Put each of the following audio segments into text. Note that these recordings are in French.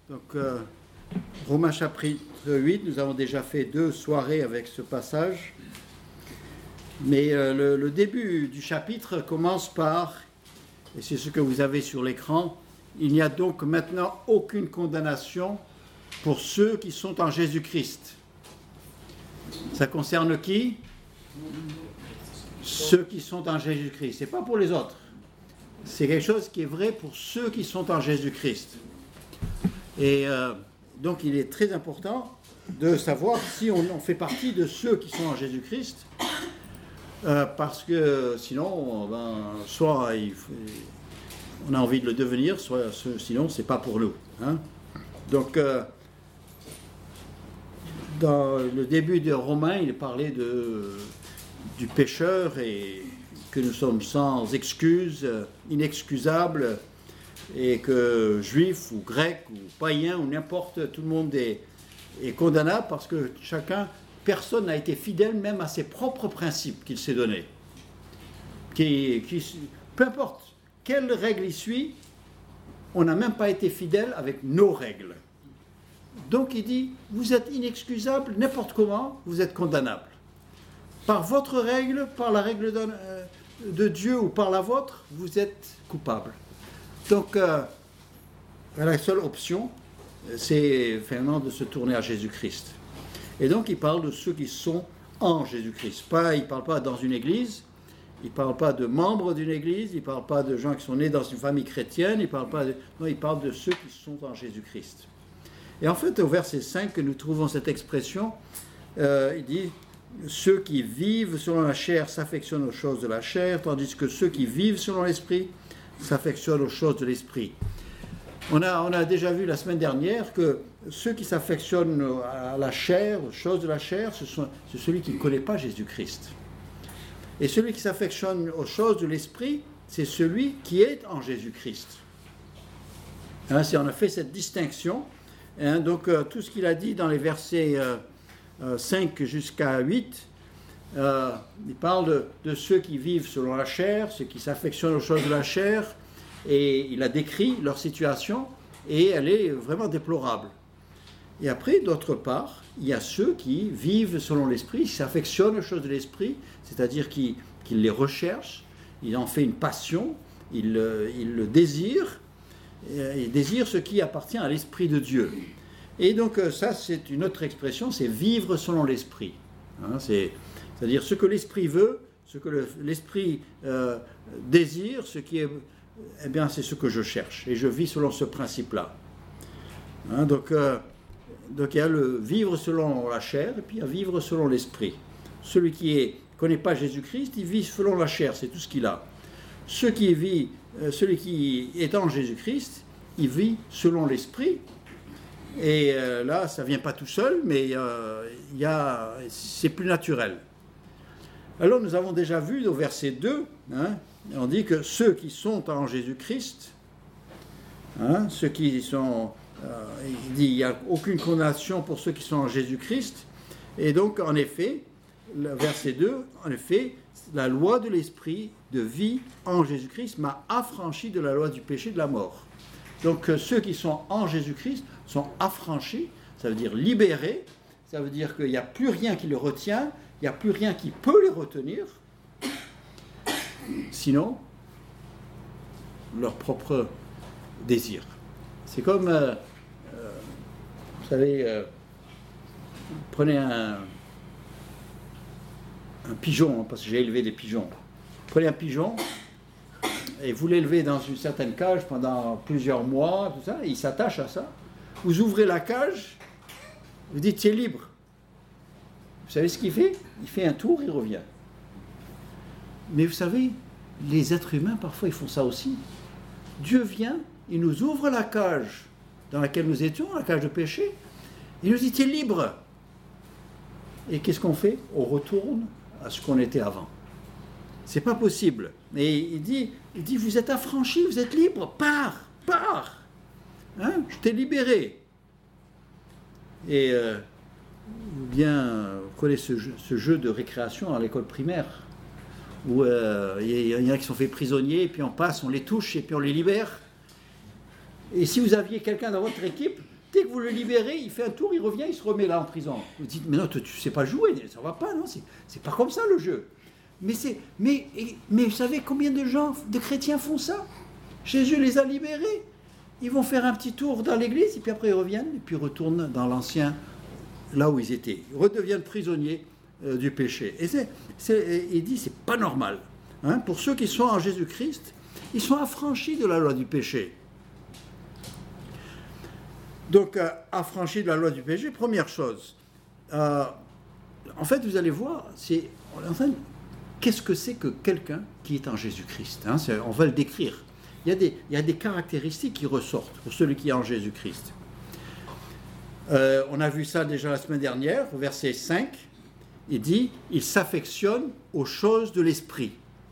Donc, Romains chapitre 8, nous avons déjà fait 2 soirées avec ce passage. Mais le début du chapitre commence par, et c'est ce que vous avez sur l'écran, il n'y a donc maintenant aucune condamnation pour ceux qui sont en Jésus-Christ. Ça concerne qui? Ceux qui sont en Jésus-Christ. Ce n'est pas pour les autres. C'est quelque chose qui est vrai pour ceux qui sont en Jésus-Christ. Et donc il est très important de savoir si on fait partie de ceux qui sont en Jésus-Christ, parce que sinon, soit on a envie de le devenir, soit sinon c'est pas pour nous. Hein. Donc dans le début de Romains, il parlait du pécheur et que nous sommes sans excuse, inexcusables, et que juifs ou grecs ou païens ou n'importe, tout le monde est condamnable parce que personne n'a été fidèle même à ses propres principes qu'il s'est donnés. Peu importe quelle règle il suit, on n'a même pas été fidèle avec nos règles. Donc il dit, vous êtes inexcusable, n'importe comment, vous êtes condamnable. Par votre règle, par la règle de Dieu ou par la vôtre, vous êtes coupable. Donc, la seule option, c'est finalement de se tourner à Jésus-Christ. Et donc, il parle de ceux qui sont en Jésus-Christ. Il ne parle pas dans une église, il ne parle pas de membres d'une église, il ne parle pas de gens qui sont nés dans une famille chrétienne, il parle de ceux qui sont en Jésus-Christ. Et en fait, au verset 5, que nous trouvons cette expression, il dit « Ceux qui vivent selon la chair s'affectionnent aux choses de la chair, tandis que ceux qui vivent selon l'esprit s'affectionnent aux choses de l'esprit. » On a déjà vu la semaine dernière que ceux qui s'affectionnent à la chair, aux choses de la chair, c'est celui qui ne connaît pas Jésus-Christ. Et celui qui s'affectionne aux choses de l'esprit, c'est celui qui est en Jésus-Christ. Hein, on a fait cette distinction. Hein, donc tout ce qu'il a dit dans les versets 5 jusqu'à 8, il parle de ceux qui vivent selon la chair, ceux qui s'affectionnent aux choses de la chair, et il a décrit leur situation, et elle est vraiment déplorable. Et après, d'autre part, il y a ceux qui vivent selon l'esprit, qui s'affectionnent aux choses de l'esprit, c'est-à-dire qu'ils les recherchent, ils en font une passion, ils le désirent, ils désirent ce qui appartient à l'esprit de Dieu. Et donc ça, c'est une autre expression, c'est vivre selon l'esprit. Hein, c'est-à-dire ce que l'esprit veut, ce que l'esprit désire, ce qui est, eh bien, c'est ce que je cherche. Et je vis selon ce principe-là. Hein, donc il y a le vivre selon la chair, et puis il y a vivre selon l'esprit. Celui qui ne connaît pas Jésus-Christ, il vit selon la chair, c'est tout ce qu'il a. Celui qui est en Jésus-Christ, il vit selon l'esprit. Et là, ça ne vient pas tout seul, mais c'est plus naturel. Alors, nous avons déjà vu au verset 2, hein, on dit que ceux qui sont en Jésus-Christ, hein, ceux qui sont, il dit, il n'y a aucune condamnation pour ceux qui sont en Jésus-Christ. Et donc, en effet, le verset 2, en effet, la loi de l'esprit de vie en Jésus-Christ m'a affranchi de la loi du péché et de la mort. Donc, ceux qui sont en Jésus-Christ sont affranchis, ça veut dire libérés, ça veut dire qu'il n'y a plus rien qui les retient, il n'y a plus rien qui peut les retenir, sinon leur propre désir. C'est comme, vous savez, prenez un pigeon, parce que j'ai élevé des pigeons. Prenez un pigeon et vous l'élevez dans une certaine cage pendant plusieurs mois, tout ça, et il s'attache à ça. Vous ouvrez la cage, vous dites c'est libre. Vous savez ce qu'il fait? Il fait un tour, il revient. Mais vous savez, les êtres humains, parfois, ils font ça aussi. Dieu vient, il nous ouvre la cage dans laquelle nous étions, la cage de péché, il nous dit t'es libre. Et qu'est-ce qu'on fait? On retourne à ce qu'on était avant. C'est pas possible. Mais il dit vous êtes affranchis, vous êtes libre, pars. Hein? Je t'ai libéré. Et bien, vous connaissez ce jeu de récréation à l'école primaire, où il y en a qui sont faits prisonniers, et puis on passe, on les touche, et puis on les libère. Et si vous aviez quelqu'un dans votre équipe Dès que vous le libérez, il fait un tour, il revient, il se remet là en prison. Vous dites, mais non, tu ne sais pas jouer, ça ne va pas, non, c'est pas comme ça le jeu. Mais vous savez combien de gens, de chrétiens font ça? Jésus les a libérés. Ils vont faire un petit tour dans l'église, et puis après ils reviennent, et puis retournent dans l'ancien, là où ils étaient. Ils redeviennent prisonniers du péché. Et il dit, c'est pas normal. Hein? Pour ceux qui sont en Jésus-Christ, ils sont affranchis de la loi du péché. Donc, affranchis de la loi du péché, première chose. En fait, vous allez voir, qu'est-ce que c'est que quelqu'un qui est en Jésus-Christ, hein? On va le décrire. Il y a des caractéristiques qui ressortent pour celui qui est en Jésus-Christ. On a vu ça déjà la semaine dernière, au verset 5. Il dit, il s'affectionne aux choses de l'esprit.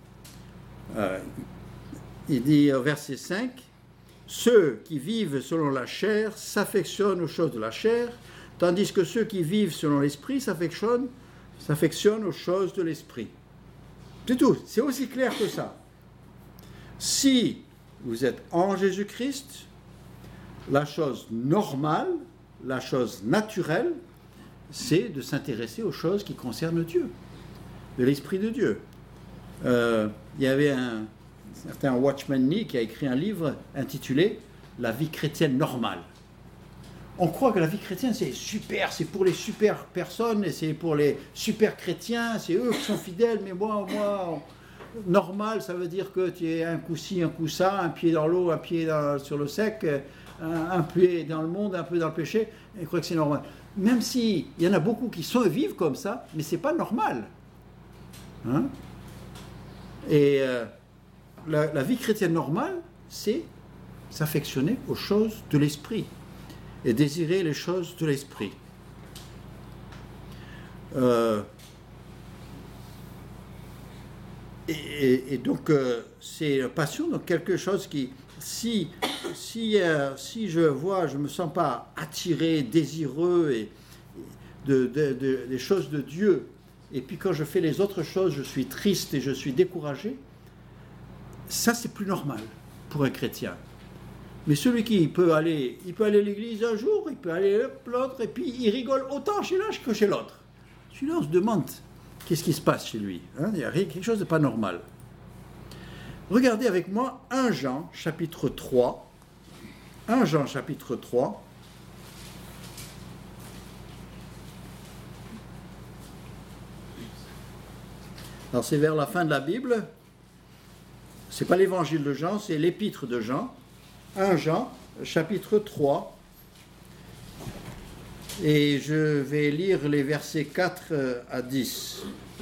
Il dit au verset 5, ceux qui vivent selon la chair s'affectionnent aux choses de la chair, tandis que ceux qui vivent selon l'esprit s'affectionnent aux choses de l'esprit. C'est tout, c'est aussi clair que ça. Si vous êtes en Jésus-Christ, la chose normale, la chose naturelle, c'est de s'intéresser aux choses qui concernent Dieu, de l'Esprit de Dieu. Il y avait un certain Watchman Nee qui a écrit un livre intitulé « La vie chrétienne normale ». On croit que la vie chrétienne, c'est super, c'est pour les super personnes, et c'est pour les super chrétiens, c'est eux qui sont fidèles, mais moi, normal, ça veut dire que tu es un coup ci, un coup ça, un pied dans l'eau, un pied sur le sec, un pied dans le monde, un peu dans le péché, et je crois que c'est normal. Même s'il y en a beaucoup qui vivent comme ça, mais ce n'est pas normal. Hein? Et la vie chrétienne normale, c'est s'affectionner aux choses de l'esprit et désirer les choses de l'esprit. Et donc, c'est passion, donc quelque chose qui, si je me sens pas attiré, désireux des choses de Dieu, et puis quand je fais les autres choses, je suis triste et je suis découragé, ça c'est plus normal pour un chrétien. Mais celui qui peut aller à l'église un jour, il peut aller l'autre, et puis il rigole autant chez l'un que chez l'autre. Celui-là, on se demande qu'est-ce qui se passe chez lui, hein? Il y a quelque chose de pas normal. Regardez avec moi 1 Jean, chapitre 3. 1 Jean, chapitre 3. Alors, c'est vers la fin de la Bible. Ce n'est pas l'évangile de Jean, c'est l'épître de Jean. 1 Jean, chapitre 3. Et je vais lire les versets 4 à 10.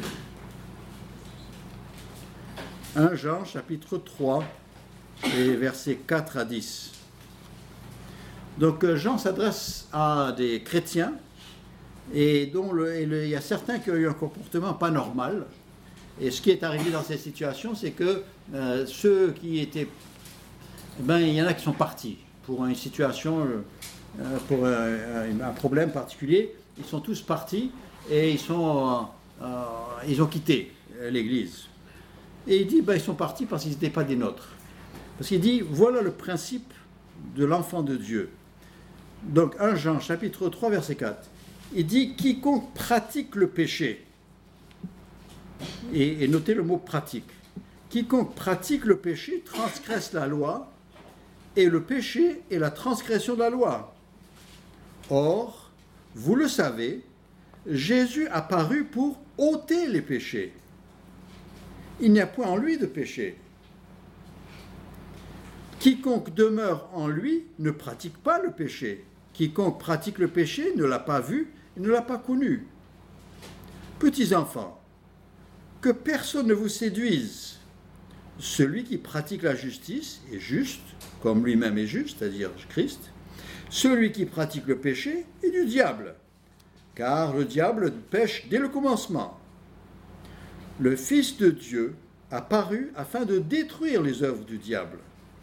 1 Jean, chapitre 3, et versets 4 à 10. Donc Jean s'adresse à des chrétiens, et il y a certains qui ont eu un comportement pas normal. Et ce qui est arrivé dans cette situation, c'est que ceux qui étaient... il y en a qui sont partis pour une situation... pour un problème particulier, ils sont tous partis et ils ont quitté l'église. Et il dit, ils sont partis parce qu'ils n'étaient pas des nôtres. Parce qu'il dit, voilà le principe de l'enfant de Dieu. Donc 1 Jean, chapitre 3, verset 4. Il dit, quiconque pratique le péché, et notez le mot pratique, quiconque pratique le péché transgresse la loi, et le péché est la transgression de la loi. Or, vous le savez, Jésus a paru pour ôter les péchés. Il n'y a point en lui de péché. Quiconque demeure en lui ne pratique pas le péché. Quiconque pratique le péché ne l'a pas vu et ne l'a pas connu. Petits enfants, que personne ne vous séduise. Celui qui pratique la justice est juste, comme lui-même est juste, c'est-à-dire Christ. Celui qui pratique le péché est du diable, car le diable pêche dès le commencement. Le Fils de Dieu a paru afin de détruire les œuvres du diable.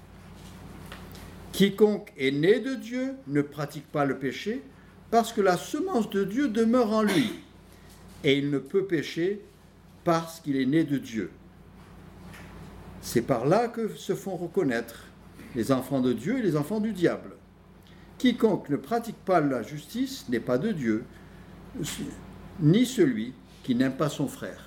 Quiconque est né de Dieu ne pratique pas le péché, parce que la semence de Dieu demeure en lui, et il ne peut pécher parce qu'il est né de Dieu. C'est par là que se font reconnaître les enfants de Dieu et les enfants du diable. quiconque ne pratique pas la justice n'est pas de Dieu, ni celui qui n'aime pas son frère.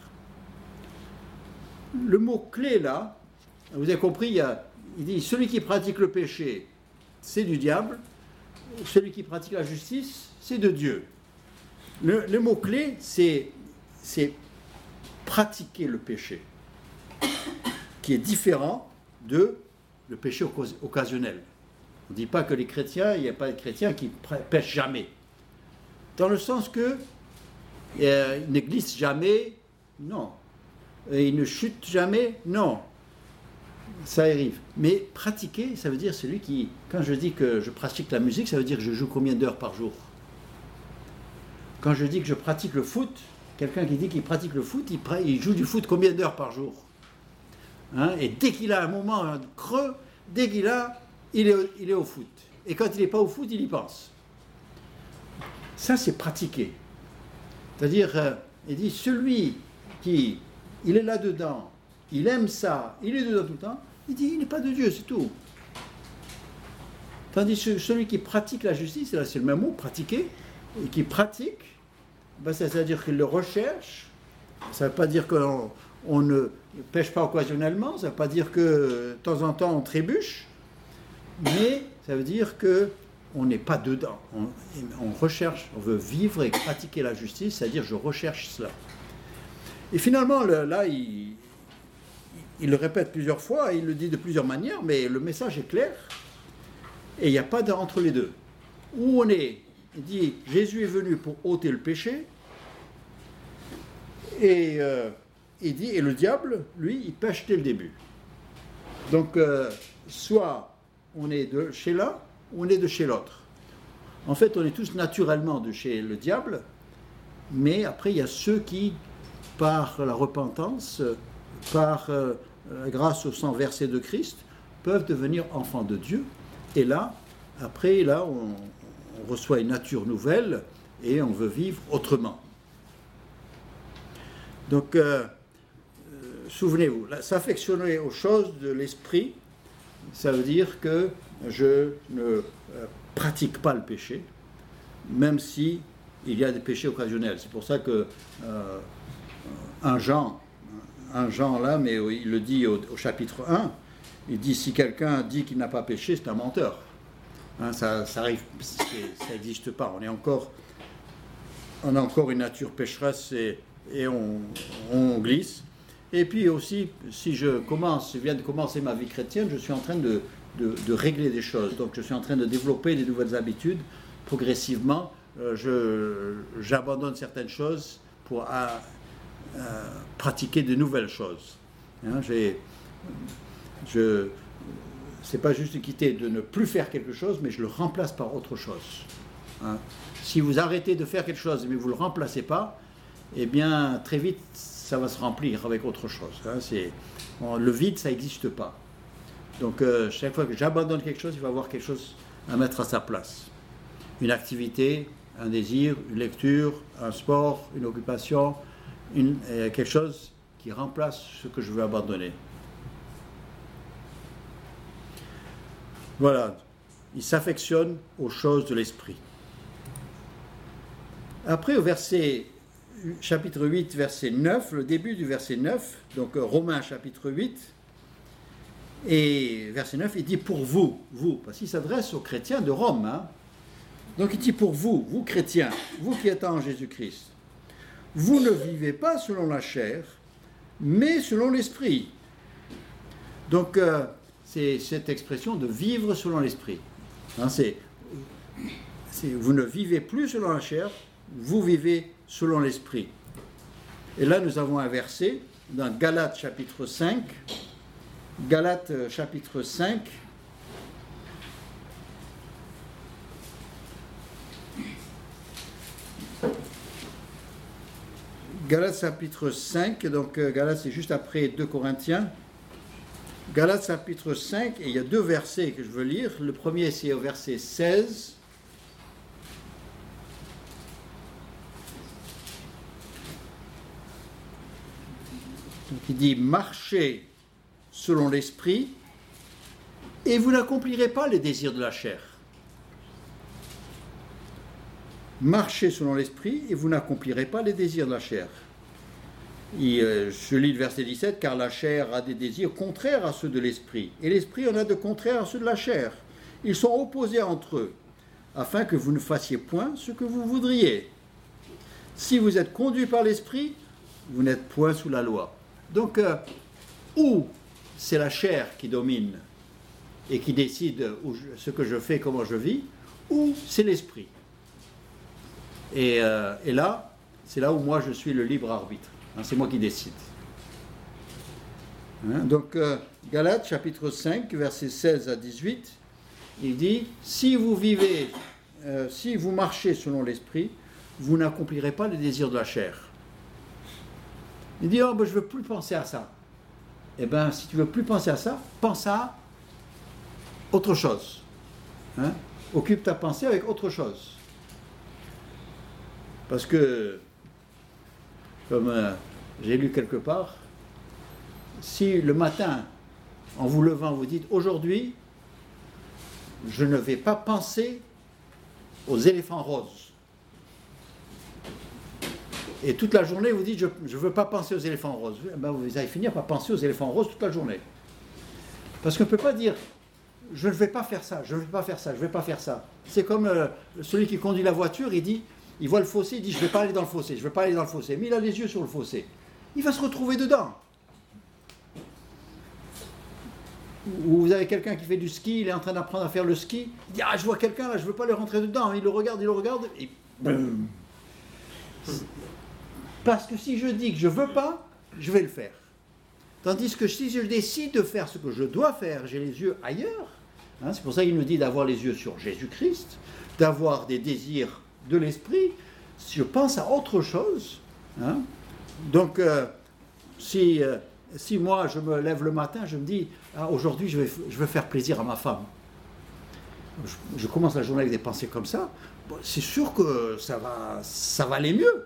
Le mot-clé là, vous avez compris, il dit celui qui pratique le péché, c'est du diable, celui qui pratique la justice, c'est de Dieu. Le mot-clé, c'est pratiquer le péché, qui est différent de le péché occasionnel. On ne dit pas que les chrétiens, il n'y a pas de chrétiens qui pêchent jamais. Dans le sens que ils ne glissent jamais, non. Ils ne chutent jamais, non. Ça arrive. Mais pratiquer, ça veut dire celui qui... Quand je dis que je pratique la musique, ça veut dire que je joue combien d'heures par jour? Quand je dis que je pratique le foot, quelqu'un qui dit qu'il pratique le foot, il joue du foot combien d'heures par jour? Hein? Et dès qu'il a un moment creux, dès qu'il a, il est au foot. Et quand il n'est pas au foot, il y pense. Ça, c'est pratiquer. C'est-à-dire, il dit, celui qui, il est là-dedans, il aime ça, il est dedans tout le temps, il dit, il n'est pas de Dieu, c'est tout. Tandis que celui qui pratique la justice, là c'est le même mot, pratiquer, et qui pratique, ben, c'est-à-dire qu'il le recherche. Ça ne veut pas dire qu'on ne pêche pas occasionnellement, ça ne veut pas dire que de temps en temps on trébuche, mais ça veut dire qu'on n'est pas dedans. On recherche, on veut vivre et pratiquer la justice, c'est-à-dire je recherche cela. Et finalement, là, il le répète plusieurs fois, il le dit de plusieurs manières, mais le message est clair, et il n'y a pas d'entre les deux. Où on est, il dit, Jésus est venu pour ôter le péché, et il dit, et le diable, lui, il pêche dès le début. Donc, soit on est de chez l'un, ou on est de chez l'autre. En fait, on est tous naturellement de chez le diable, mais après, il y a ceux qui, par la repentance, par grâce au sang versé de Christ, peuvent devenir enfants de Dieu. Et là, après, là, on reçoit une nature nouvelle et on veut vivre autrement. Donc, souvenez-vous, s'affectionner aux choses de l'esprit, ça veut dire que je ne pratique pas le péché, même si il y a des péchés occasionnels. C'est pour ça que un Jean là, mais il le dit au chapitre 1, il dit si quelqu'un dit qu'il n'a pas péché, c'est un menteur. Hein, ça arrive, ça n'existe pas. On a encore une nature pécheresse et on glisse. Et puis aussi, si je viens de commencer ma vie chrétienne, je suis en train de régler des choses. Donc je suis en train de développer des nouvelles habitudes. Progressivement, j'abandonne certaines choses pour pratiquer de nouvelles choses. Hein, c'est pas juste quitter de ne plus faire quelque chose, mais je le remplace par autre chose. Hein. Si vous arrêtez de faire quelque chose, mais vous ne le remplacez pas, eh bien, très vite, ça va se remplir avec autre chose. Hein. Le vide, ça n'existe pas. Donc, chaque fois que j'abandonne quelque chose, il va y avoir quelque chose à mettre à sa place. Une activité, un désir, une lecture, un sport, une occupation, quelque chose qui remplace ce que je veux abandonner. Voilà, il s'affectionne aux choses de l'esprit. Après, au chapitre 8, verset 9, le début du verset 9, donc Romains chapitre 8, et verset 9, il dit pour vous, parce qu'il s'adresse aux chrétiens de Rome. Hein. Donc il dit pour vous chrétiens, vous qui êtes en Jésus-Christ, vous ne vivez pas selon la chair, mais selon l'esprit. Donc c'est cette expression de vivre selon l'esprit. Hein, vous ne vivez plus selon la chair, vous vivez selon l'esprit. Et là, nous avons un verset dans Galates chapitre 5. Galates chapitre 5. Galates chapitre 5, donc Galates c'est juste après 2 Corinthiens. Galates chapitre 5, et il y a deux versets que je veux lire. Le premier c'est au verset 16. Donc il dit « Marchez selon l'esprit, et vous n'accomplirez pas les désirs de la chair. » marchez selon l'esprit et vous n'accomplirez pas les désirs de la chair. Je lis le verset 17, car la chair a des désirs contraires à ceux de l'esprit, et l'esprit en a de contraires à ceux de la chair. Ils sont opposés entre eux, afin que vous ne fassiez point ce que vous voudriez. Si vous êtes conduit par l'esprit, vous n'êtes point sous la loi. Donc, ou c'est la chair qui domine et qui décide ce que je fais, comment je vis, ou c'est l'esprit. Et là, c'est là où moi je suis le libre arbitre. C'est moi qui décide. Donc, Galates chapitre 5, versets 16 à 18, il dit, si vous vivez, si vous marchez selon l'esprit, vous n'accomplirez pas les désirs de la chair. Il dit, oh, ben, je ne veux plus penser à ça. Eh bien, si tu ne veux plus penser à ça, pense à autre chose. Occupe ta pensée avec autre chose. Parce que, comme j'ai lu quelque part, si le matin, en vous levant, vous dites, aujourd'hui, je ne vais pas penser aux éléphants roses. Et toute la journée, vous dites, je ne veux pas penser aux éléphants roses. Ben, vous allez finir par penser aux éléphants roses toute la journée. Parce qu'on ne peut pas dire, je ne vais pas faire ça, je ne vais pas faire ça, je ne vais pas faire ça. C'est comme celui qui conduit la voiture, il dit, il voit le fossé, il dit, je ne vais pas aller dans le fossé, je ne vais pas aller dans le fossé. Mais il a les yeux sur le fossé. Il va se retrouver dedans. Ou vous avez quelqu'un qui fait du ski, il est en train d'apprendre à faire le ski, il dit, ah, je vois quelqu'un là, je ne veux pas aller rentrer dedans. Il le regarde, et boum. Parce que si je dis que je ne veux pas, je vais le faire. Tandis que si je décide de faire ce que je dois faire, j'ai les yeux ailleurs. C'est pour ça qu'il nous dit d'avoir les yeux sur Jésus-Christ, d'avoir des désirs de l'esprit. Si je pense à autre chose, donc si moi je me lève le matin, je me dis, ah, aujourd'hui je vais faire plaisir à ma femme. Je commence la journée avec des pensées comme ça, bon, c'est sûr que ça va aller mieux.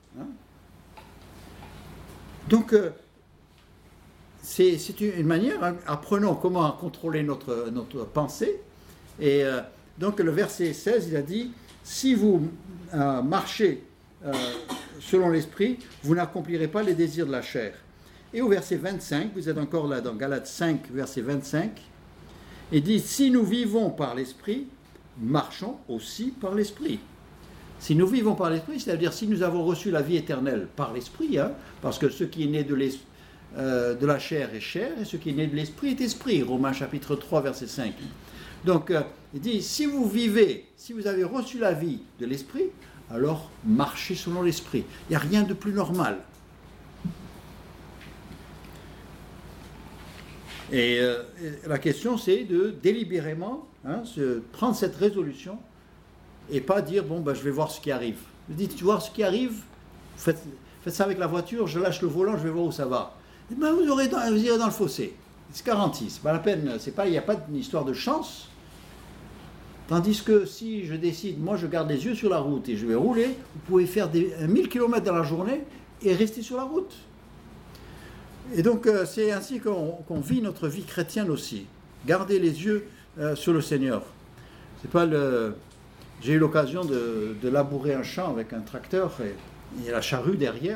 Donc, c'est une manière, apprenons comment contrôler notre pensée. Et donc, le verset 16, il a dit, si vous marchez selon l'esprit, vous n'accomplirez pas les désirs de la chair. Et au verset 25, vous êtes encore là dans Galates 5, verset 25, il dit, si nous vivons par l'esprit, marchons aussi par l'esprit. Si nous vivons par l'esprit, c'est-à-dire si nous avons reçu la vie éternelle par l'esprit, parce que ce qui est né de la chair est chair, et ce qui est né de l'esprit est esprit. Romains chapitre 3, verset 5. Donc, il dit, si vous avez reçu la vie de l'esprit, alors marchez selon l'esprit. Il n'y a rien de plus normal. Et la question, c'est de délibérément prendre cette résolution et pas dire, bon, ben, je vais voir ce qui arrive. Vous dites, tu vois ce qui arrive, faites ça avec la voiture, je lâche le volant, je vais voir où ça va. Et ben, vous irez dans le fossé. C'est garanti, c'est pas la peine, il n'y a pas une histoire de chance. Tandis que si je décide, moi je garde les yeux sur la route et je vais rouler, vous pouvez faire 1000 km dans la journée et rester sur la route. Et donc c'est ainsi qu'on vit notre vie chrétienne aussi. Garder les yeux sur le Seigneur. C'est pas J'ai eu l'occasion de labourer un champ avec un tracteur et la charrue derrière.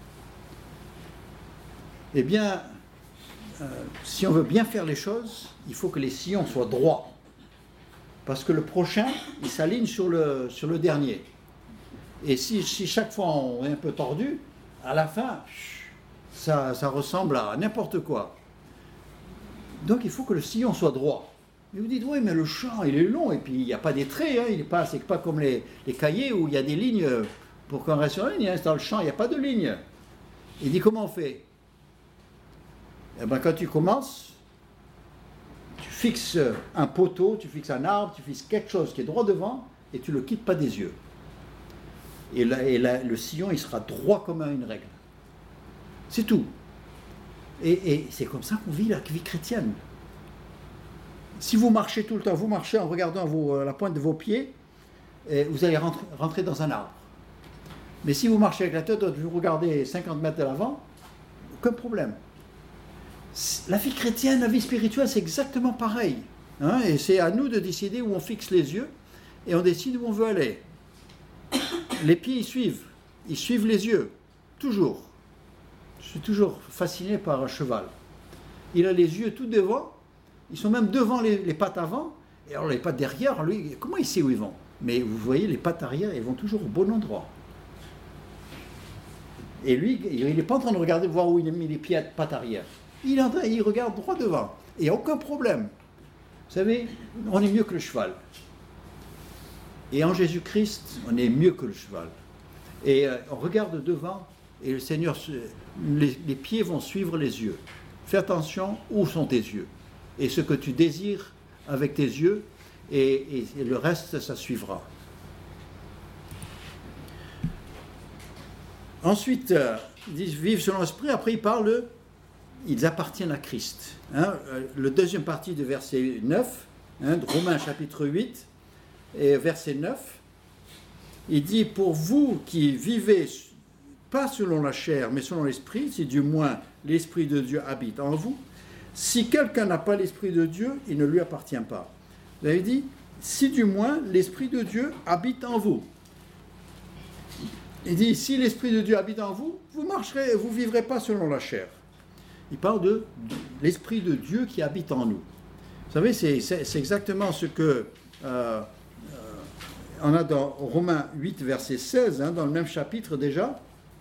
Eh bien, si on veut bien faire les choses, il faut que les sillons soient droits. Parce que le prochain, il s'aligne sur le dernier. Et si chaque fois on est un peu tordu, à la fin, ça ressemble à n'importe quoi. Donc il faut que le sillon soit droit. Et vous dites, oui, mais le champ, il est long, et puis il n'y a pas des traits, c'est pas comme les cahiers où il y a des lignes pour qu'on reste sur la ligne. Dans le champ, il n'y a pas de ligne. Il dit, comment on fait? Eh bien, quand tu commences, tu fixes un poteau, tu fixes un arbre, tu fixes quelque chose qui est droit devant, et tu ne le quittes pas des yeux. Et le sillon, il sera droit comme une règle. C'est tout. Et c'est comme ça qu'on vit la vie chrétienne. Si vous marchez tout le temps, vous marchez en regardant la pointe de vos pieds, vous allez rentrer dans un arbre. Mais si vous marchez avec la tête, vous regardez 50 mètres de l'avant, aucun problème. La vie chrétienne, la vie spirituelle, c'est exactement pareil. Et c'est à nous de décider où on fixe les yeux et on décide où on veut aller. les pieds, ils suivent les yeux, toujours. Je suis toujours fasciné par un cheval. Il a les yeux tout devant, ils sont même devant les pattes avant, et alors les pattes derrière, lui, comment il sait où ils vont? Mais vous voyez, les pattes arrière, ils vont toujours au bon endroit. Et lui, il n'est pas en train de regarder, voir où il a mis les pieds, pattes arrière. Il regarde droit devant, et il n'y a aucun problème. Vous savez, on est mieux que le cheval. Et en Jésus-Christ, on est mieux que le cheval. Et on regarde devant, et le Seigneur, les pieds vont suivre les yeux. Fais attention, où sont tes yeux? Et ce que tu désires avec tes yeux, et le reste, ça suivra. Ensuite, ils disent vivre selon l'esprit. Après, ils parlent, ils appartiennent à Christ. Le deuxième partie de verset 9, de Romains chapitre 8, et verset 9, il dit, pour vous qui vivez pas selon la chair, mais selon l'esprit, si du moins l'esprit de Dieu habite en vous, si quelqu'un n'a pas l'esprit de Dieu, il ne lui appartient pas. Vous avez dit, si du moins l'esprit de Dieu habite en vous. Il dit, si l'esprit de Dieu habite en vous, vous vivrez pas selon la chair. Il parle de l'esprit de Dieu qui habite en nous. Vous savez, c'est exactement ce que on a dans Romains 8, verset 16, dans le même chapitre déjà.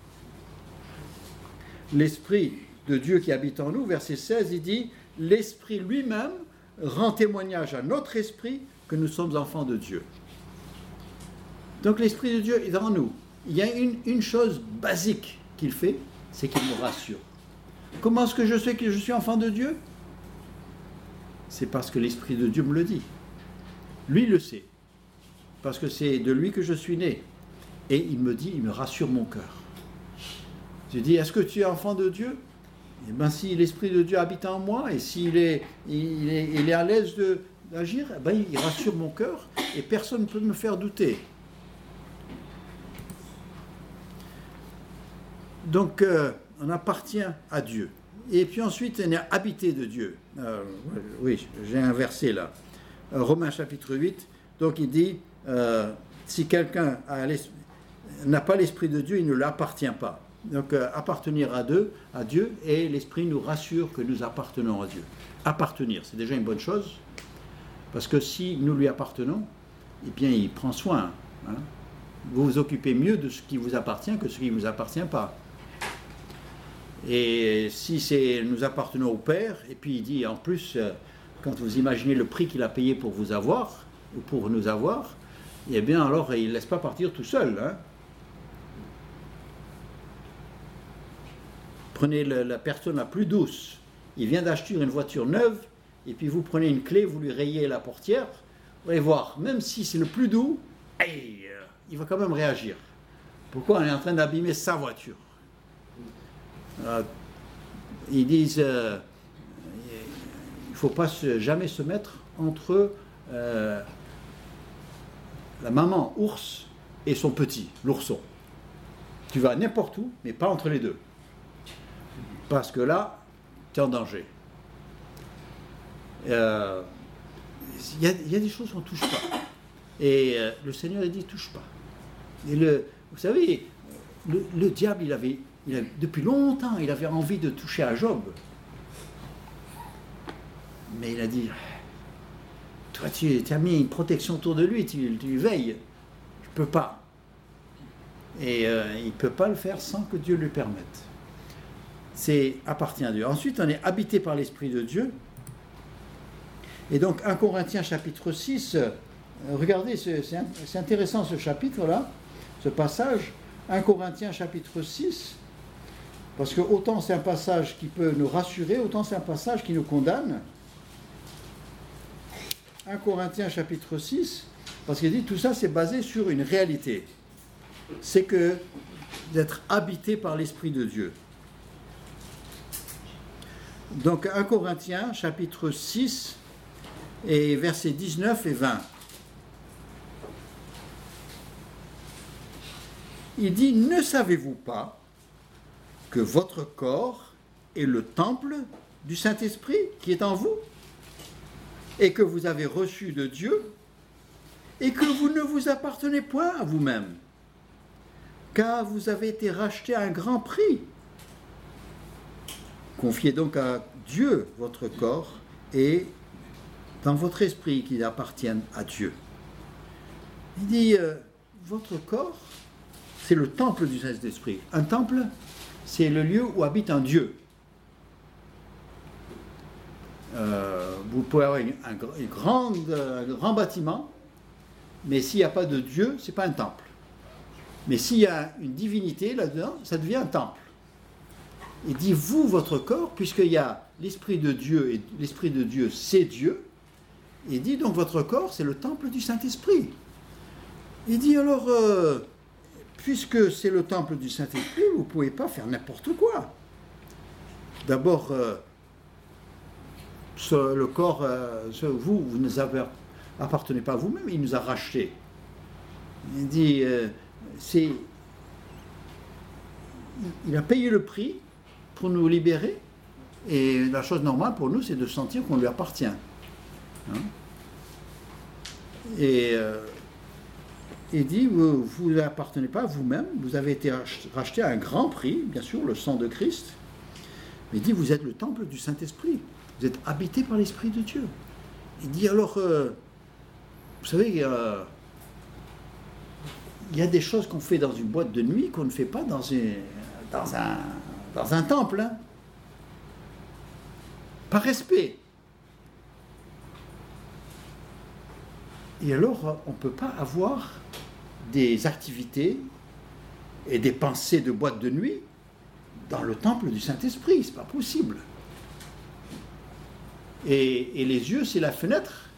L'esprit de Dieu qui habite en nous, verset 16, il dit, l'esprit lui-même rend témoignage à notre esprit que nous sommes enfants de Dieu. Donc l'esprit de Dieu est en nous. Il y a une chose basique qu'il fait, c'est qu'il me rassure. Comment est-ce que je sais que je suis enfant de Dieu? C'est parce que l'esprit de Dieu me le dit. Lui le sait. Parce que c'est de lui que je suis né. Et il me dit, il me rassure mon cœur. Je dis, est-ce que tu es enfant de Dieu? Eh bien, si l'esprit de Dieu habite en moi, et s'il est à l'aise d'agir, eh bien, il rassure mon cœur, et personne ne peut me faire douter. Donc, on appartient à Dieu. Et puis ensuite, on est habité de Dieu. Oui, j'ai un verset là. Romains chapitre 8. Donc, il dit, si quelqu'un n'a pas l'esprit de Dieu, il ne l'appartient pas. Donc, appartenir à Dieu, et l'esprit nous rassure que nous appartenons à Dieu. Appartenir, c'est déjà une bonne chose, parce que si nous lui appartenons, eh bien, il prend soin. Vous vous occupez mieux de ce qui vous appartient que ce qui ne vous appartient pas. Et si nous appartenons au Père, et puis il dit en plus, quand vous imaginez le prix qu'il a payé pour vous avoir, ou pour nous avoir, eh bien alors il ne laisse pas partir tout seul. Prenez la personne la plus douce, il vient d'acheter une voiture neuve, et puis vous prenez une clé, vous lui rayez la portière, vous allez voir, même si c'est le plus doux, il va quand même réagir. Pourquoi on est en train d'abîmer sa voiture? Ils disent il ne faut pas jamais se mettre entre la maman ours et son petit, l'ourson. Tu vas n'importe où, mais pas entre les deux. Parce que là, tu es en danger. Il y a des choses qu'on ne touche pas. Et le Seigneur, il dit, touche pas. Et vous savez, le diable, depuis longtemps, il avait envie de toucher à Job. Mais il a dit, toi, tu as mis une protection autour de lui, tu veilles. Je ne peux pas. Et il ne peut pas le faire sans que Dieu lui permette. C'est appartient à Dieu. Ensuite, on est habité par l'Esprit de Dieu. Et donc, 1 Corinthiens chapitre 6, regardez, c'est intéressant ce chapitre-là, ce passage. 1 Corinthiens chapitre 6, parce que autant c'est un passage qui peut nous rassurer, autant c'est un passage qui nous condamne. 1 Corinthiens chapitre 6, parce qu'il dit tout ça c'est basé sur une réalité. C'est que d'être habité par l'Esprit de Dieu. Donc 1 Corinthiens chapitre 6 et versets 19 et 20. Il dit, ne savez-vous pas que votre corps est le temple du Saint-Esprit qui est en vous et que vous avez reçu de Dieu et que vous ne vous appartenez point à vous-même, car vous avez été rachetés à un grand prix. Confiez donc à Dieu votre corps et dans votre esprit qu'il appartienne à Dieu. Il dit, votre corps, c'est le temple du Saint-Esprit. Un temple, c'est le lieu où habite un Dieu. Vous pouvez avoir un grand bâtiment, mais s'il n'y a pas de Dieu, ce n'est pas un temple. Mais s'il y a une divinité là-dedans, ça devient un temple. Il dit, vous, votre corps, puisqu'il y a l'Esprit de Dieu, et l'Esprit de Dieu, c'est Dieu, il dit, donc votre corps, c'est le temple du Saint-Esprit. Il dit, alors, puisque c'est le temple du Saint-Esprit, vous ne pouvez pas faire n'importe quoi. D'abord, le corps, vous ne appartenez pas à vous-même, il nous a rachetés. Il dit, il a payé le prix pour nous libérer, et la chose normale pour nous, c'est de sentir qu'on lui appartient. Hein? Et il dit, vous n'appartenez pas à vous-même, vous avez été racheté à un grand prix, bien sûr, le sang de Christ, mais il dit, vous êtes le temple du Saint-Esprit, vous êtes habité par l'Esprit de Dieu. Il dit, alors, vous savez, il y a des choses qu'on fait dans une boîte de nuit qu'on ne fait pas dans un temple, hein. Par respect. Et alors, on ne peut pas avoir des activités et des pensées de boîte de nuit dans le temple du Saint-Esprit, c'est pas possible. Et les yeux, c'est la fenêtre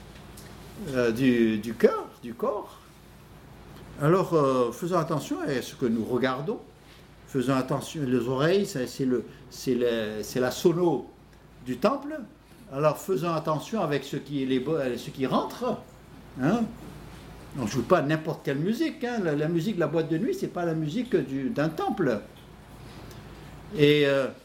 du cœur, du corps. Alors, faisons attention à ce que nous regardons. Faisons attention, les oreilles, c'est la sono du temple. Alors, faisons attention avec ce qui rentre. Hein? On ne joue pas n'importe quelle musique. Hein? La musique de la boîte de nuit, ce n'est pas la musique d'un temple. Et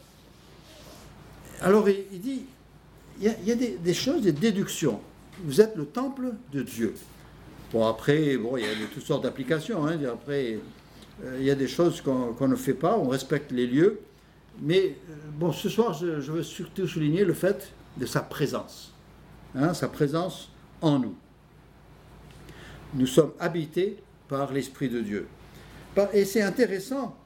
alors, il dit, il y a des choses, des déductions. Vous êtes le temple de Dieu. Bon, après, il y a toutes sortes d'applications. Hein. Après, il y a des choses qu'on ne fait pas, on respecte les lieux. Mais, bon, ce soir, je veux surtout souligner le fait de sa présence. Hein, sa présence en nous. Nous sommes habités par l'Esprit de Dieu. Et c'est intéressant.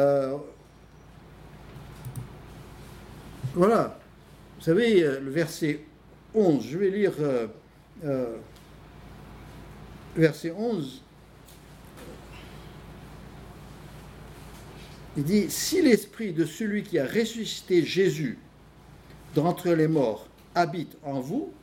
Voilà. Vous savez, le verset 11, je vais lire verset 11. Il dit, si l'esprit de celui qui a ressuscité Jésus d'entre les morts habite en vous,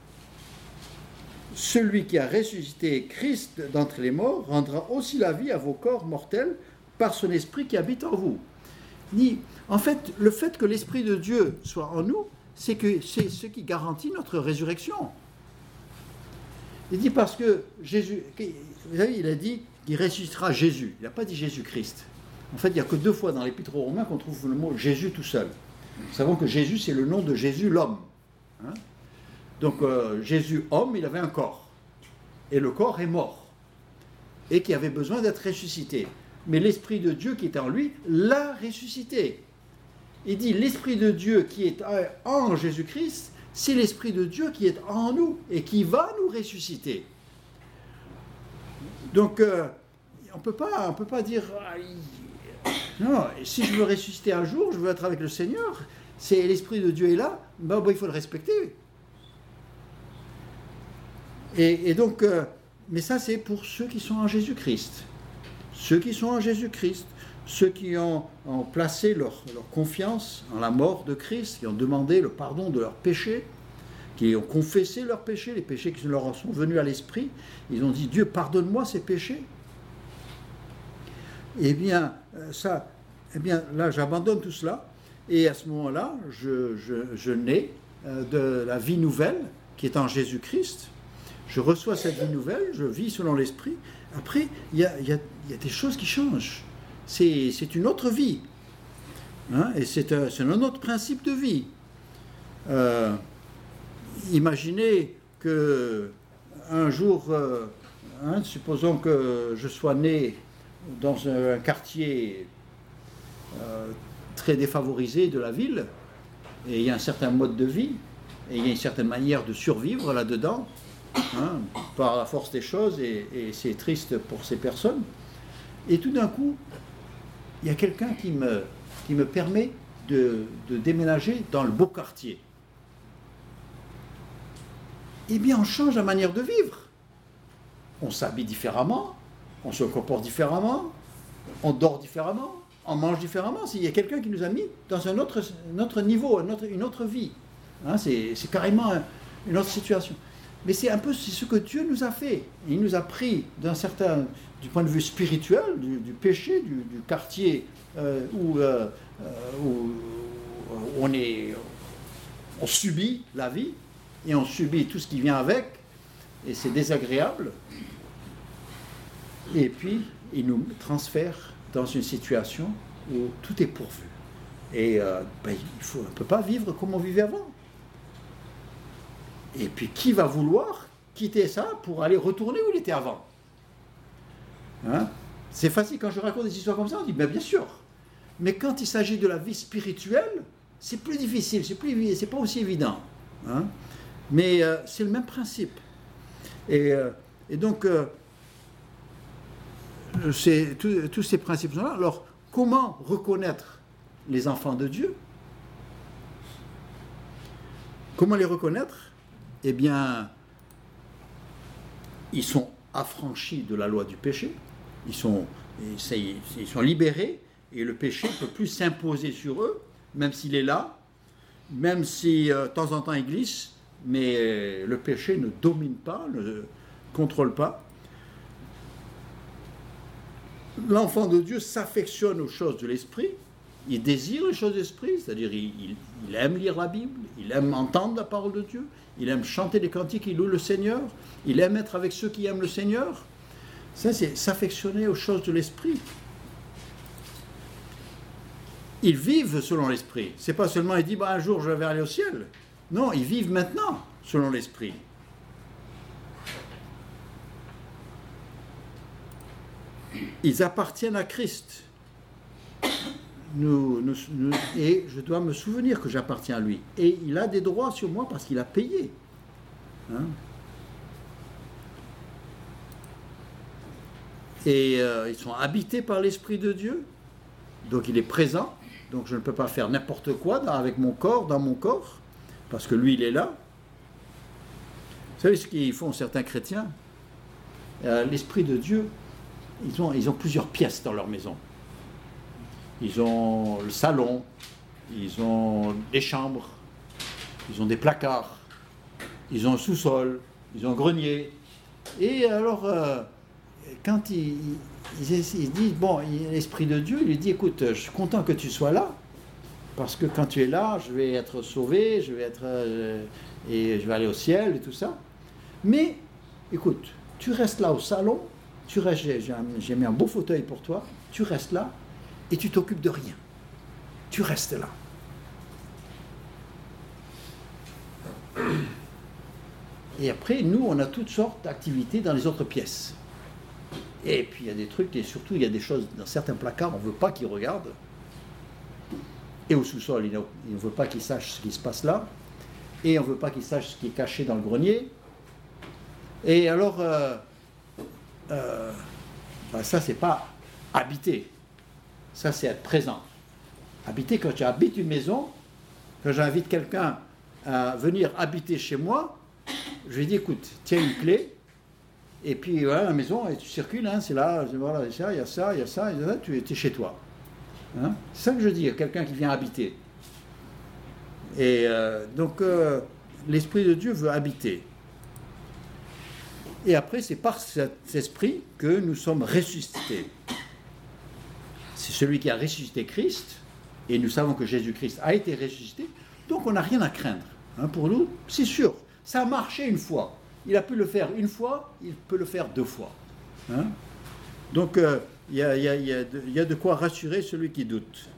celui qui a ressuscité Christ d'entre les morts rendra aussi la vie à vos corps mortels par son esprit qui habite en vous. En fait, le fait que l'Esprit de Dieu soit en nous, c'est ce qui garantit notre résurrection. Il dit parce que Jésus, vous savez, il a dit qu'il ressuscitera Jésus. Il n'a pas dit Jésus-Christ. En fait, il n'y a que 2 fois dans l'Épître aux Romains qu'on trouve le mot Jésus tout seul. Nous savons que Jésus, c'est le nom de Jésus, l'homme. Hein? Donc, Jésus, homme, il avait un corps. Et le corps est mort. Et qui avait besoin d'être ressuscité. Mais l'Esprit de Dieu qui est en lui l'a ressuscité. Il dit, l'Esprit de Dieu qui est en Jésus-Christ, c'est l'Esprit de Dieu qui est en nous et qui va nous ressusciter. Donc, on peut pas dire... Non, si je veux ressusciter un jour, je veux être avec le Seigneur, c'est l'Esprit de Dieu est là, il faut le respecter. Et donc, mais ça c'est pour ceux qui sont en Jésus-Christ. Ceux qui sont en Jésus-Christ, ceux qui ont placé leur confiance en la mort de Christ, qui ont demandé le pardon de leurs péchés, qui ont confessé leurs péchés, les péchés qui leur sont venus à l'esprit, ils ont dit, Dieu, pardonne-moi ces péchés. Eh bien, là, j'abandonne tout cela, et à ce moment-là, je nais de la vie nouvelle qui est en Jésus-Christ. Je reçois cette vie nouvelle, je vis selon l'Esprit. Après, il y a des choses qui changent. C'est une autre vie. Hein, et c'est un autre principe de vie. Imaginez que un jour, supposons que je sois né dans un quartier très défavorisé de la ville, et il y a un certain mode de vie, et il y a une certaine manière de survivre là-dedans, hein, par la force des choses, et c'est triste pour ces personnes. Et tout d'un coup, il y a quelqu'un qui me permet de déménager dans le beau quartier. Eh bien, on change la manière de vivre. On s'habille différemment, on se comporte différemment, on dort différemment, on mange différemment. Il y a quelqu'un qui nous a mis dans un autre niveau, une autre vie. Hein, c'est carrément une autre situation. Mais c'est ce que Dieu nous a fait. Il nous a pris du point de vue spirituel, du péché, du quartier où on subit la vie et on subit tout ce qui vient avec, et c'est désagréable. Et puis, il nous transfère dans une situation où tout est pourvu. Et on ne peut pas vivre comme on vivait avant. Et puis, qui va vouloir quitter ça pour aller retourner où il était avant? Hein? C'est facile, quand je raconte des histoires comme ça, on dit, bien sûr. Mais quand il s'agit de la vie spirituelle, c'est plus difficile, c'est pas aussi évident. Hein? Mais c'est le même principe. Et donc, tous ces principes sont là. Alors, comment reconnaître les enfants de Dieu? Comment les reconnaître? Eh bien, ils sont affranchis de la loi du péché, ils sont libérés, et le péché ne peut plus s'imposer sur eux, même s'il est là, même si de temps en temps il glisse, mais le péché ne domine pas, ne contrôle pas. L'enfant de Dieu s'affectionne aux choses de l'esprit, il désire les choses de l'esprit, c'est-à-dire il aime lire la Bible, il aime entendre la parole de Dieu, il aime chanter des cantiques, il loue le Seigneur, il aime être avec ceux qui aiment le Seigneur. Ça, c'est s'affectionner aux choses de l'esprit. Ils vivent selon l'esprit. C'est pas seulement il dit un jour je vais aller au ciel. Non, ils vivent maintenant selon l'esprit. Ils appartiennent à Christ. Et je dois me souvenir que j'appartiens à lui. Et il a des droits sur moi parce qu'il a payé. Hein? Et ils sont habités par l'Esprit de Dieu. Donc il est présent. Donc je ne peux pas faire n'importe quoi avec mon corps, dans mon corps, parce que lui, il est là. Vous savez ce qu'ils font certains chrétiens? L'Esprit de Dieu, ils ont plusieurs pièces dans leur maison. Ils ont le salon, ils ont des chambres, ils ont des placards, ils ont un sous-sol, ils ont un grenier. Et alors, quand ils disent, bon, l'Esprit de Dieu, il lui dit, écoute, je suis content que tu sois là, parce que quand tu es là, je vais être sauvé, et je vais aller au ciel et tout ça. Mais, écoute, tu restes là au salon, j'ai mis un beau fauteuil pour toi, tu restes là, et tu t'occupes de rien. Tu restes là. Et après, nous, on a toutes sortes d'activités dans les autres pièces. Et puis, il y a des trucs, et surtout, il y a des choses dans certains placards, on ne veut pas qu'ils regardent. Et au sous-sol, il ne veut pas qu'ils sachent ce qui se passe là. Et on ne veut pas qu'ils sachent ce qui est caché dans le grenier. Et alors, ça, c'est pas habiter. Ça, c'est être présent. Habiter, quand tu habites une maison, quand j'invite quelqu'un à venir habiter chez moi, je lui dis, écoute, tiens une clé, et puis voilà, la maison, et tu circules, hein, c'est là, voilà, il y a ça, tu es chez toi. Hein? C'est ça que je dis à quelqu'un qui vient habiter. Et donc, l'Esprit de Dieu veut habiter. Et après, c'est par cet esprit que nous sommes ressuscités. C'est celui qui a ressuscité Christ, et nous savons que Jésus-Christ a été ressuscité, donc on n'a rien à craindre. Hein, pour nous, c'est sûr, ça a marché une fois. Il a pu le faire une fois, il peut le faire 2 fois. Hein? Donc, il y a de quoi rassurer celui qui doute.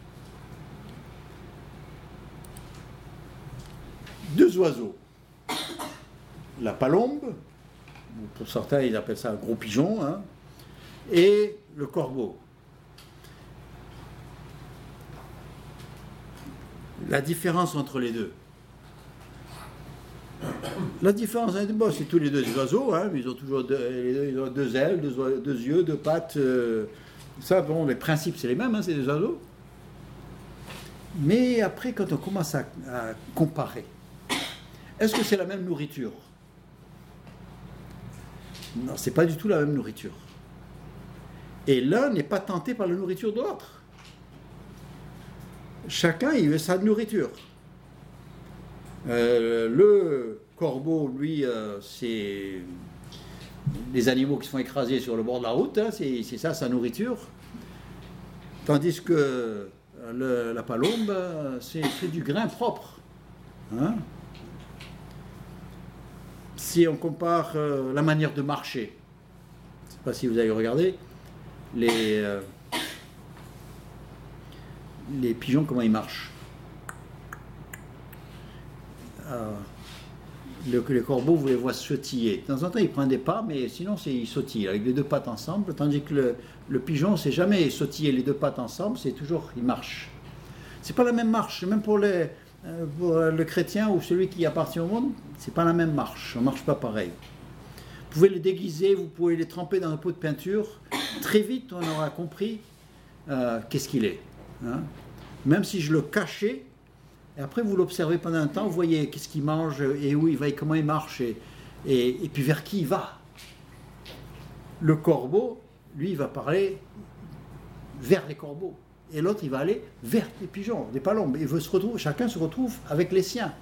2 oiseaux. La palombe, pour certains ils appellent ça un gros pigeon, hein, et le corbeau. La différence entre les deux. La différence, bon, c'est tous les deux des oiseaux, hein, ils ont toujours ils ont deux ailes, deux yeux, deux pattes. Ça, bon, les principes, c'est les mêmes, hein, c'est des oiseaux. Mais après, quand on commence à comparer, est-ce que c'est la même nourriture? Non, c'est pas du tout la même nourriture. Et l'un n'est pas tenté par la nourriture de l'autre. Chacun, il veut sa nourriture. Le corbeau, lui, c'est les animaux qui se font écraser sur le bord de la route, hein, c'est ça sa nourriture. Tandis que la palombe, c'est du grain propre. Hein. Si on compare la manière de marcher, je ne sais pas si vous avez regardé, les pigeons, comment ils marchent. Les corbeaux, vous les voyez sautiller. De temps en temps, ils prennent des pas, mais sinon, ils sautillent avec les deux pattes ensemble, tandis que le pigeon, c'est jamais sautiller les deux pattes ensemble, c'est toujours, il marche. C'est pas la même marche, même pour le chrétien ou celui qui appartient au monde, c'est pas la même marche, on marche pas pareil. Vous pouvez les déguiser, vous pouvez les tremper dans un pot de peinture, très vite, on aura compris qu'est-ce qu'il est. Hein. Même si je le cachais, et après vous l'observez pendant un temps, vous voyez qu'est-ce qu'il mange et où il va et comment il marche et puis vers qui il va. Le corbeau, lui, il va parler vers les corbeaux et l'autre, il va aller vers les pigeons, les palombes. Chacun se retrouve avec les siens.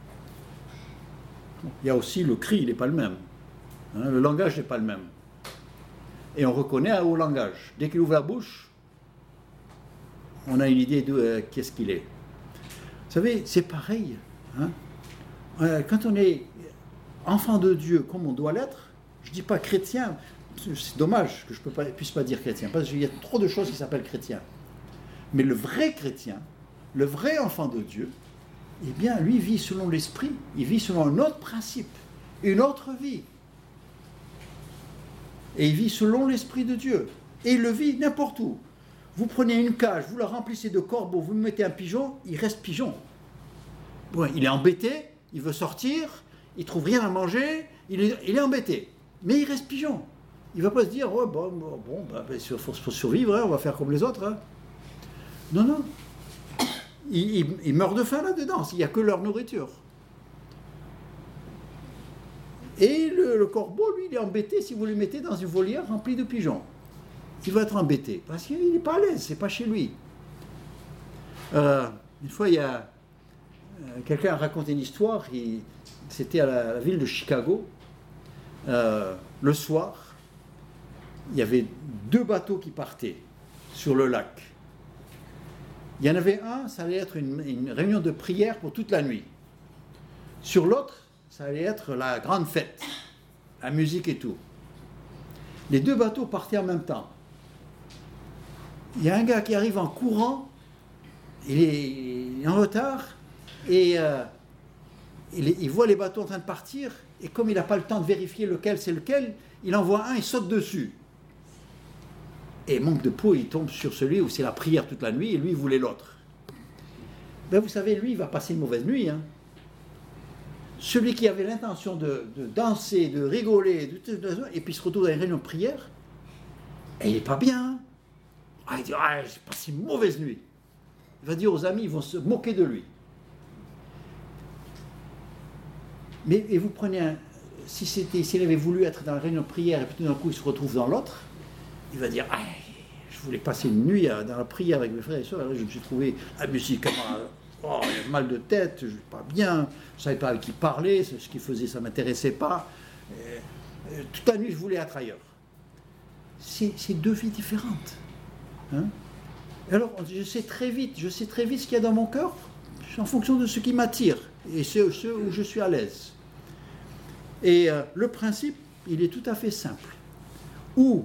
Il y a aussi le cri, il n'est pas le même. Hein, le langage n'est pas le même. Et on reconnaît un haut langage. Dès qu'il ouvre la bouche, on a une idée de qu'est-ce qu'il est. Vous savez, c'est pareil. Hein? Quand on est enfant de Dieu comme on doit l'être, je ne dis pas chrétien, c'est dommage que je ne puisse pas dire chrétien, parce qu'il y a trop de choses qui s'appellent chrétien. Mais le vrai chrétien, le vrai enfant de Dieu, eh bien, lui vit selon l'esprit, il vit selon un autre principe, une autre vie. Et il vit selon l'esprit de Dieu. Et il le vit n'importe où. Vous prenez une cage, vous la remplissez de corbeaux, vous mettez un pigeon, il reste pigeon. Bon, il est embêté, il veut sortir, il ne trouve rien à manger, il est embêté. Mais il reste pigeon. Il ne va pas se dire, oh, il faut survivre, hein, on va faire comme les autres. Hein. Non, non. Il meurt de faim là-dedans, s'il n'y a que leur nourriture. Et le corbeau, lui, il est embêté si vous le mettez dans une volière remplie de pigeons. Il va être embêté, parce qu'il n'est pas à l'aise, c'est pas chez lui. Une fois, il y a quelqu'un a raconté une histoire, c'était à la ville de Chicago. Le soir, il y avait 2 bateaux qui partaient sur le lac. Il y en avait un, ça allait être une réunion de prière pour toute la nuit. Sur l'autre, ça allait être la grande fête, la musique et tout. Les 2 bateaux partaient en même temps. Il y a un gars qui arrive en courant, il est en retard, et il voit les bateaux en train de partir, et comme il n'a pas le temps de vérifier lequel c'est lequel, il envoie un, il saute dessus. Et manque de peau, il tombe sur celui où c'est la prière toute la nuit, et lui, il voulait l'autre. Ben vous savez, lui, il va passer une mauvaise nuit. Hein. Celui qui avait l'intention de danser, de rigoler, et puis se retrouve dans une réunion de prière, et il n'est pas bien. Il dit, j'ai passé une mauvaise nuit. Il va dire aux amis, ils vont se moquer de lui. Mais et vous prenez s'il avait voulu être dans la réunion de prière et puis tout d'un coup il se retrouve dans l'autre, il va dire, je voulais passer une nuit dans la prière avec mes frères et sœurs, je me suis trouvé la musique, il y a mal de tête, je ne suis pas bien, je ne savais pas avec qui parler, ce qu'il faisait ça ne m'intéressait pas. Toute la nuit je voulais être ailleurs. C'est 2 vies différentes. Hein? Alors, je sais très vite ce qu'il y a dans mon cœur, en fonction de ce qui m'attire et ce où je suis à l'aise. Et le principe, il est tout à fait simple. Ou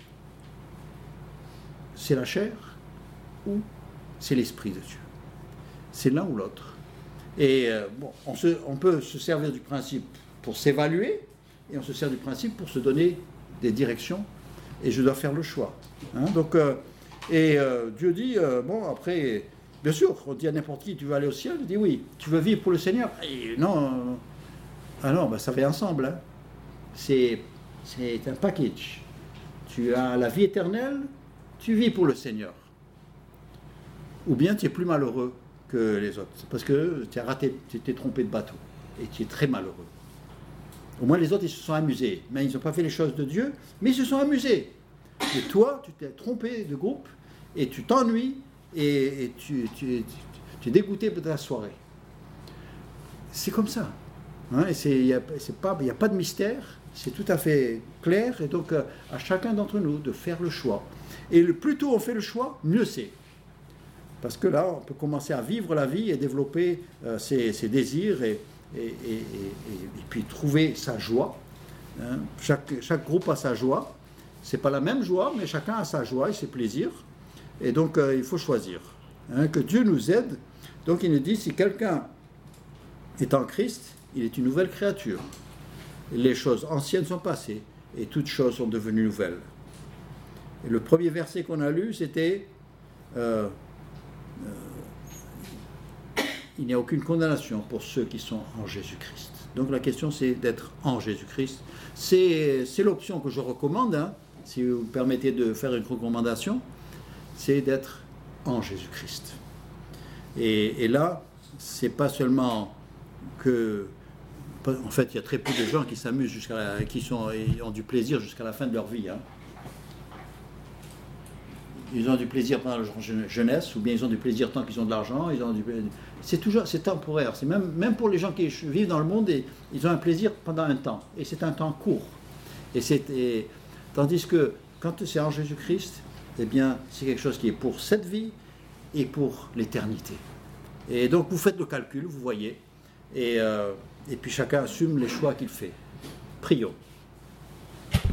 c'est la chair, ou c'est l'esprit de Dieu. C'est l'un ou l'autre. Et on peut se servir du principe pour s'évaluer, et on se sert du principe pour se donner des directions et je dois faire le choix. Hein, donc, Dieu dit, bon, après, bien sûr, on dit à n'importe qui, tu veux aller au ciel? Il dit oui. Tu veux vivre pour le Seigneur? Et non, ah non, ça va ensemble. Hein. C'est un package. Tu as la vie éternelle, tu vis pour le Seigneur. Ou bien tu es plus malheureux que les autres, parce que tu as raté, tu t'es trompé de bateau, et tu es très malheureux. Au moins les autres, ils se sont amusés, mais ils n'ont pas fait les choses de Dieu, mais ils se sont amusés. Et toi, tu t'es trompé de groupe, et tu t'ennuies, et tu es dégoûté de ta soirée. C'est comme ça. Hein, il n'y a pas de mystère, c'est tout à fait clair, et donc à chacun d'entre nous de faire le choix. Et le plus tôt on fait le choix, mieux c'est. Parce que là, on peut commencer à vivre la vie et développer ses désirs et puis trouver sa joie. Hein. Chaque groupe a sa joie. Ce n'est pas la même joie, mais chacun a sa joie et ses plaisirs. Et donc, il faut choisir. Hein, que Dieu nous aide. Donc, il nous dit, si quelqu'un est en Christ, il est une nouvelle créature. Les choses anciennes sont passées et toutes choses sont devenues nouvelles. Et le premier verset qu'on a lu, c'était il n'y a aucune condamnation pour ceux qui sont en Jésus-Christ. Donc la question, c'est d'être en Jésus-Christ. C'est l'option que je recommande, hein, si vous me permettez de faire une recommandation, c'est d'être en Jésus-Christ. Et là, c'est pas seulement que... En fait, il y a très peu de gens qui s'amusent qui ont du plaisir jusqu'à la fin de leur vie. Hein. Ils ont du plaisir pendant leur jeunesse, ou bien ils ont du plaisir tant qu'ils ont de l'argent. C'est temporaire. C'est même pour les gens qui vivent dans le monde, ils ont un plaisir pendant un temps, et c'est un temps court. Tandis que quand c'est en Jésus-Christ, eh bien, c'est quelque chose qui est pour cette vie et pour l'éternité. Et donc vous faites le calcul, vous voyez, et puis chacun assume les choix qu'il fait. Prions.